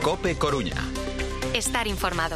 COPE Coruña. Estar informado.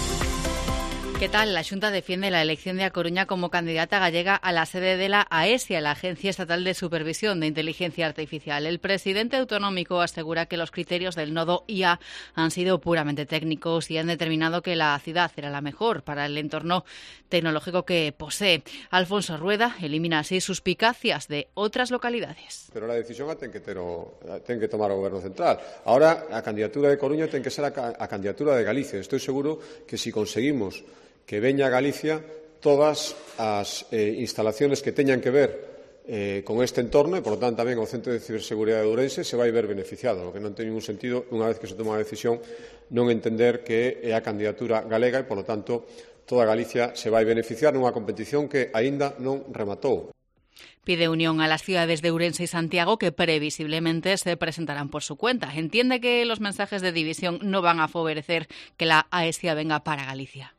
¿Qué tal? La Xunta defiende la elección de A Coruña como candidata gallega a la sede de la AESIA, la Agencia Estatal de Supervisión de Inteligencia Artificial. El presidente autonómico asegura que los criterios del nodo IA han sido puramente técnicos y han determinado que la ciudad era la mejor para el entorno tecnológico que posee. Alfonso Rueda elimina así suspicacias de otras localidades. Pero la decisión ten que tomar o Goberno Central. Ahora a candidatura de Coruña ten que ser a candidatura de Galicia. Estoy seguro que si conseguimos que veña a Galicia todas as instalaciones que teñan que ver con este entorno e, por lo tanto, tamén o Centro de Ciberseguridade de Ourense se vai ver beneficiado. O que non ten ningún sentido, unha vez que se toma a decisión, non entender que é a candidatura galega e, por lo tanto, toda Galicia se vai beneficiar nunha competición que aínda non rematou. Pide unión a las ciudades de Ourense y Santiago que previsiblemente se presentarán por su cuenta. Entiende que los mensajes de división no van a favorecer que la AESIA venga para Galicia.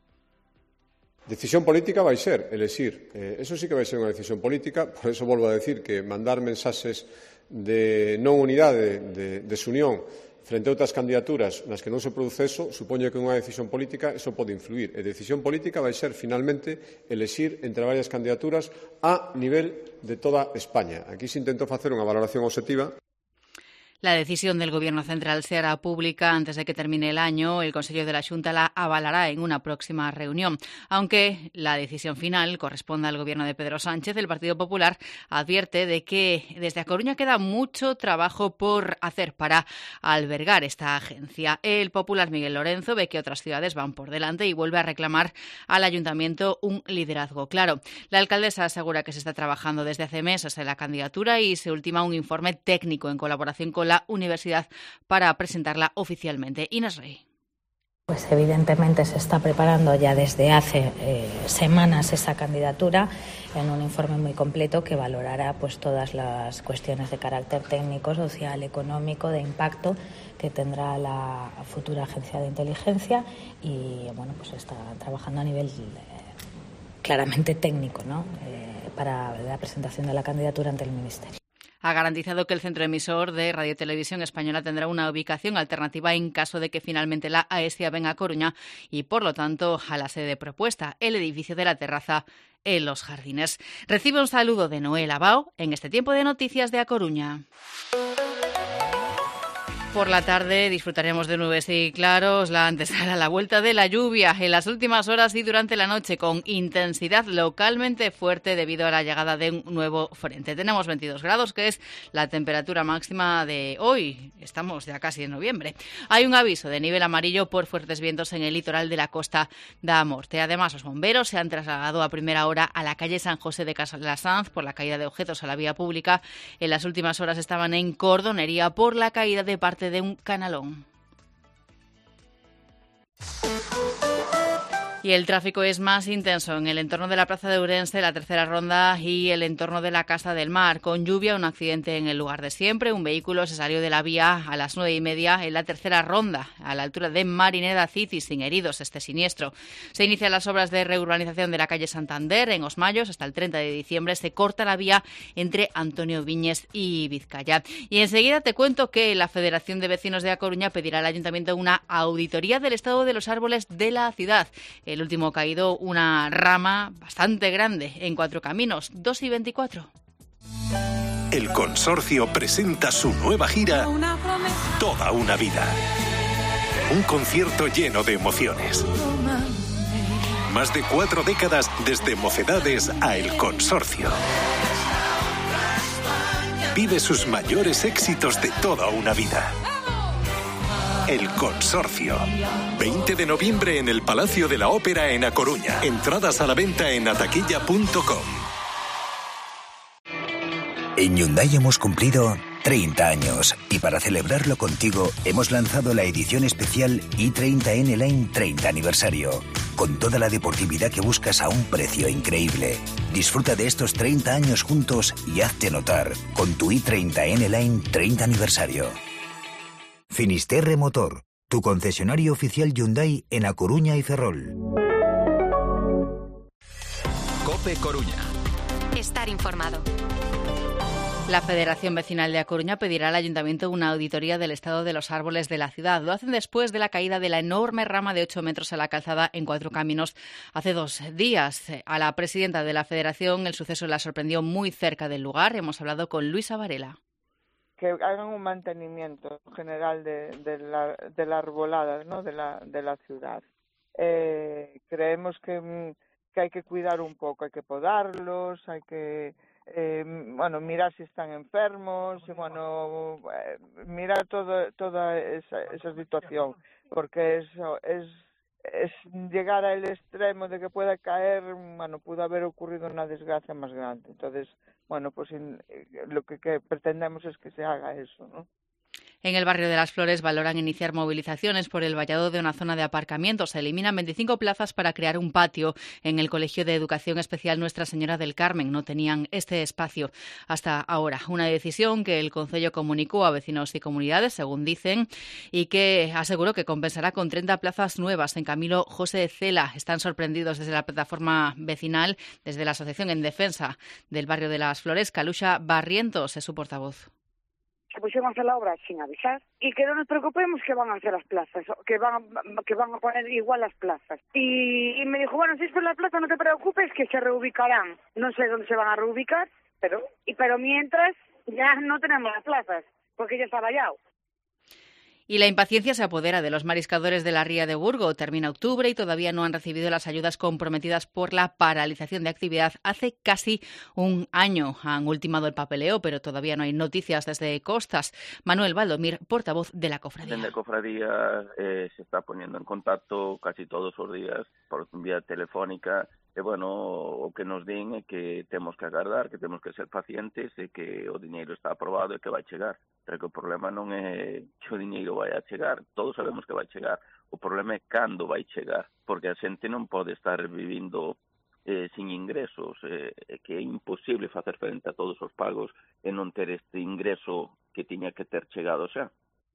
Decisión política vai ser elexir. Eso sí que vai ser unha decisión política, por eso volvo a decir que mandar mensaxes de non unidade, de desunión, frente a outras candidaturas nas que non se produce eso, supoño que unha decisión política eso pode influir. E decisión política vai ser, finalmente, elexir entre varias candidaturas a nivel de toda España. Aquí se intentou facer unha valoración obxectiva. La decisión del Gobierno central se hará pública antes de que termine el año. El Consejo de la Xunta la avalará en una próxima reunión. Aunque la decisión final corresponde al Gobierno de Pedro Sánchez, el Partido Popular advierte de que desde A Coruña queda mucho trabajo por hacer para albergar esta agencia. El popular Miguel Lorenzo ve que otras ciudades van por delante y vuelve a reclamar al Ayuntamiento un liderazgo claro. La alcaldesa asegura que se está trabajando desde hace meses en la candidatura y se ultima un informe técnico en colaboración con la universidad para presentarla oficialmente. Inés Rey. Pues evidentemente se está preparando ya desde hace semanas esa candidatura en un informe muy completo que valorará pues todas las cuestiones de carácter técnico, social, económico, de impacto que tendrá la futura agencia de inteligencia y bueno, pues está trabajando a nivel claramente técnico, ¿no? Para la presentación de la candidatura ante el Ministerio. Ha garantizado que el centro emisor de Radio Televisión Española tendrá una ubicación alternativa en caso de que finalmente la AESIA venga a Coruña y, por lo tanto, a la sede propuesta, el edificio de la terraza en Los Jardines. Recibe un saludo de Noel Abao en este tiempo de noticias de A Coruña. Por la tarde disfrutaremos de nubes y claros, la antesala, la vuelta de la lluvia en las últimas horas y durante la noche con intensidad localmente fuerte debido a la llegada de un nuevo frente. Tenemos 22 grados, que es la temperatura máxima de hoy. Estamos ya casi en noviembre. Hay un aviso de nivel amarillo por fuertes vientos en el litoral de la Costa da Morte. Además, los bomberos se han trasladado a primera hora a la calle San José de Calasanz por la caída de objetos a la vía pública. En las últimas horas estaban en cordonería por la caída de parte de un canalón. Y el tráfico es más intenso en el entorno de la Plaza de Ourense, la tercera ronda y el entorno de la Casa del Mar. Con lluvia, un accidente en el lugar de siempre. Un vehículo se salió de la vía a las 9:30 en la tercera ronda, a la altura de Marineda City, sin heridos este siniestro. Se inician las obras de reurbanización de la calle Santander en Os Mayos. Hasta el 30 de diciembre se corta la vía entre Antonio Viñes y Vizcaya. Y enseguida te cuento que la Federación de Vecinos de A Coruña pedirá al Ayuntamiento una auditoría del estado de los árboles de la ciudad. El último caído, una rama bastante grande en Cuatro Caminos, 2 y 24. El Consorcio presenta su nueva gira Toda una vida. Un concierto lleno de emociones. Más de 4 décadas desde Mocedades a El Consorcio. Vive sus mayores éxitos de toda una vida. El Consorcio. 20 de noviembre en el Palacio de la Ópera en A Coruña. Entradas a la venta en ataquilla.com. En Hyundai hemos cumplido 30 años y para celebrarlo contigo hemos lanzado la edición especial i30 N-Line 30 aniversario. Con toda la deportividad que buscas a un precio increíble. Disfruta de estos 30 años juntos y hazte notar con tu i30 N-Line 30 aniversario. Finisterre Motor, tu concesionario oficial Hyundai en A Coruña y Ferrol. COPE Coruña. Estar informado. La Federación Vecinal de A Coruña pedirá al Ayuntamiento una auditoría del estado de los árboles de la ciudad. Lo hacen después de la caída de la enorme rama de 8 metros a la calzada en Cuatro Caminos hace 2 días. A la presidenta de la Federación el suceso la sorprendió muy cerca del lugar. Hemos hablado con Luisa Varela. Que hagan un mantenimiento general de la arbolada, ¿no?, de la ciudad. Creemos que hay que cuidar un poco, hay que podarlos, hay que mirar si están enfermos, y mirar toda esa situación, porque eso es llegar al extremo de que pueda caer, pudo haber ocurrido una desgracia más grande. Entonces, lo que pretendemos es que se haga eso, ¿no? En el barrio de Las Flores valoran iniciar movilizaciones por el vallado de una zona de aparcamiento. Se eliminan 25 plazas para crear un patio en el Colegio de Educación Especial Nuestra Señora del Carmen. No tenían este espacio hasta ahora. Una decisión que el Concello comunicó a vecinos y comunidades, según dicen, y que aseguró que compensará con 30 plazas nuevas. En Camilo José Cela están sorprendidos desde la plataforma vecinal, desde la Asociación en Defensa del Barrio de Las Flores. Caluxa Barrientos es su portavoz. Se pusieron a hacer la obra sin avisar y que no nos preocupemos que van a hacer las plazas, que van a poner igual las plazas. Y me dijo, si es por la plaza no te preocupes que se reubicarán. No sé dónde se van a reubicar, pero mientras ya no tenemos las plazas, porque ya está vallado. Y la impaciencia se apodera de los mariscadores de la Ría de Burgo. Termina octubre y todavía no han recibido las ayudas comprometidas por la paralización de actividad hace casi un año. Han ultimado el papeleo, pero todavía no hay noticias desde Costas. Manuel Valdomir, portavoz de la cofradía. La cofradía se está poniendo en contacto casi todos los días por vía telefónica. O que nos den que temos que agardar, que temos que ser pacientes e que o diñeiro está aprobado e que vai chegar. Pero que o problema non é que o diñeiro vai a chegar, todos sabemos que vai chegar. O problema é cando vai chegar, porque a xente non pode estar vivindo sin ingresos, que é imposible facer frente a todos os pagos e non ter este ingreso que tiña que ter chegado xa.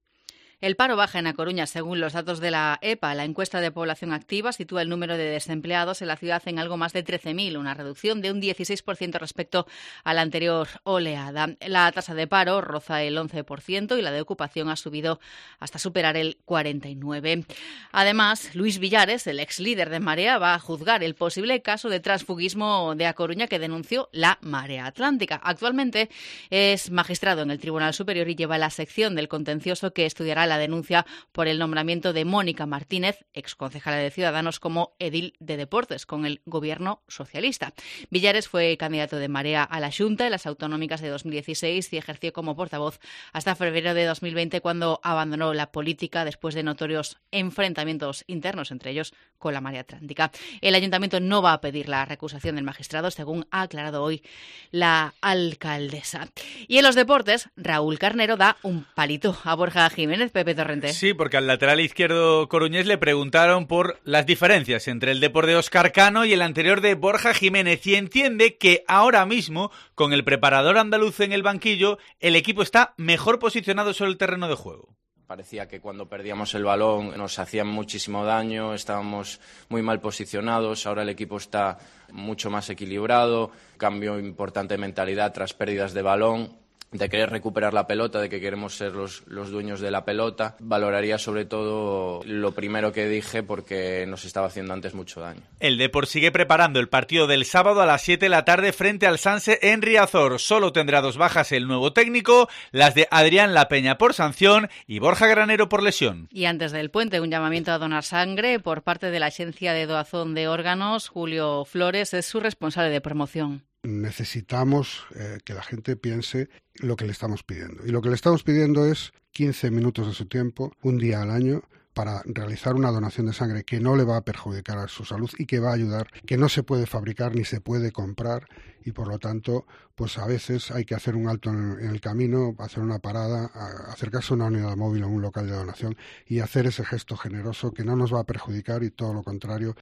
El paro baja en A Coruña, según los datos de la EPA. La encuesta de población activa sitúa el número de desempleados en la ciudad en algo más de 13.000, una reducción de un 16% respecto a la anterior oleada. La tasa de paro roza el 11% y la de ocupación ha subido hasta superar el 49%. Además, Luis Villares, el ex líder de Marea, va a juzgar el posible caso de transfugismo de A Coruña que denunció la Marea Atlántica. Actualmente es magistrado en el Tribunal Superior y lleva la sección del contencioso que estudiará la denuncia por el nombramiento de Mónica Martínez, exconcejala de Ciudadanos, como edil de Deportes con el gobierno socialista. Villares fue candidato de Marea a la Xunta en las autonómicas de 2016 y ejerció como portavoz hasta febrero de 2020, cuando abandonó la política después de notorios enfrentamientos internos, entre ellos con la Marea Atlántica. El ayuntamiento no va a pedir la recusación del magistrado, según ha aclarado hoy la alcaldesa. Y en los deportes, Raúl Carnero da un palito a Borja Jiménez. Pepe Torrente. Sí, porque al lateral izquierdo coruñés le preguntaron por las diferencias entre el Depor de Óscar Cano y el anterior de Borja Jiménez, y entiende que ahora mismo, con el preparador andaluz en el banquillo, el equipo está mejor posicionado sobre el terreno de juego. Parecía que cuando perdíamos el balón nos hacían muchísimo daño, estábamos muy mal posicionados, ahora el equipo está mucho más equilibrado, cambio importante de mentalidad tras pérdidas de balón, de querer recuperar la pelota, de que queremos ser los dueños de la pelota. Valoraría sobre todo lo primero que dije, porque nos estaba haciendo antes mucho daño. El Depor sigue preparando el partido del sábado a las 7 de la tarde frente al Sanse en Riazor. Solo tendrá 2 bajas el nuevo técnico, las de Adrián Lapeña por sanción y Borja Granero por lesión. Y antes del puente, un llamamiento a donar sangre por parte de la Agencia de Doazón de Órganos. Julio Flores es su responsable de promoción. Necesitamos que la gente piense lo que le estamos pidiendo. Y lo que le estamos pidiendo es 15 minutos de su tiempo, un día al año, para realizar una donación de sangre que no le va a perjudicar a su salud y que va a ayudar, que no se puede fabricar ni se puede comprar, y por lo tanto, pues a veces hay que hacer un alto en el camino, hacer una parada, acercarse a una unidad móvil o un local de donación y hacer ese gesto generoso que no nos va a perjudicar y todo lo contrario.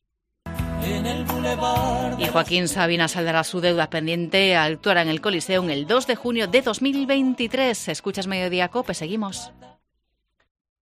Y Joaquín Sabina saldará su deuda pendiente, actuará en el Coliseum el 2 de junio de 2023. Escuchas Mediodía COPE, seguimos.